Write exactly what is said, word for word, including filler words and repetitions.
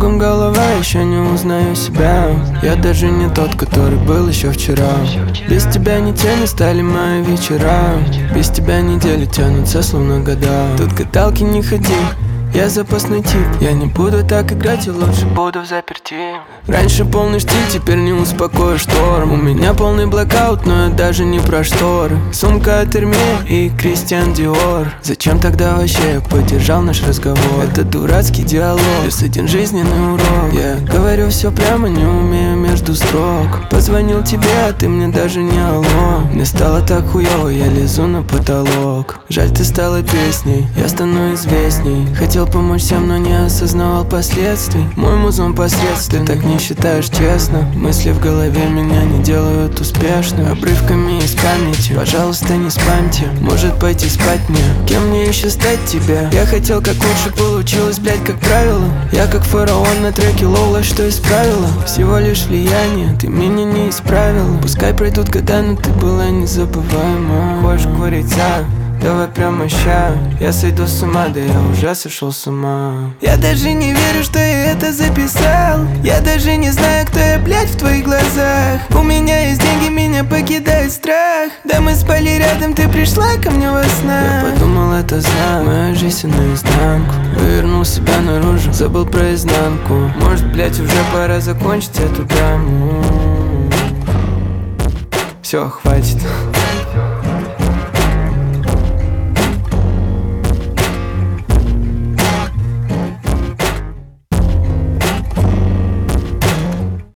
Кругом голова, еще не узнаю себя. Я даже не тот, который был еще вчера. Без тебя ни тени стали мои вечера. Без тебя недели тянутся словно года. Тут гадалки не ходи, я запасной тип. Я не буду так играть, и лучше буду в заперти. Раньше полный штиль, теперь не успокоишь шторм. У меня полный блокаут, но я даже не про шторы. Сумка от Hermès и Кристиан Диор. Зачем тогда вообще я поддержал наш разговор? Это дурацкий диалог, плюс один жизненный урок. Я говорю все прямо, не умею между строк. Позвонил тебе, а ты мне даже не алло. Мне стало так хуёво, я лезу на потолок. Жаль, ты стала песней, я стану известней. Хотел помочь всем, но не осознавал последствий. Мой музон посредственный, ты так не считаешь честно. Мысли в голове меня не делают успешным. Обрывками из памяти, пожалуйста, не спамьте. Может пойти спать мне, кем мне еще стать тебя? Я хотел как лучше, получилось, блять, как правило. Я как фараон на треке Лола, что исправила? Всего лишь влияние, ты меня не исправила. Пускай пройдут года, но ты была незабываема. Хочешь курить, за? Давай прямо ща. Я сойду с ума, да я уже сошел с ума. Я даже не верю, что я это записал. Я даже не знаю, кто я, блядь, в твоих глазах. У меня есть деньги, меня покидает страх. Да мы спали рядом, ты пришла ко мне во снах. Я подумал, это знак, моя жизнь наизнанку. Вывернул себя наружу, забыл про изнанку. Может, блядь, уже пора закончить эту драму. Все, хватит.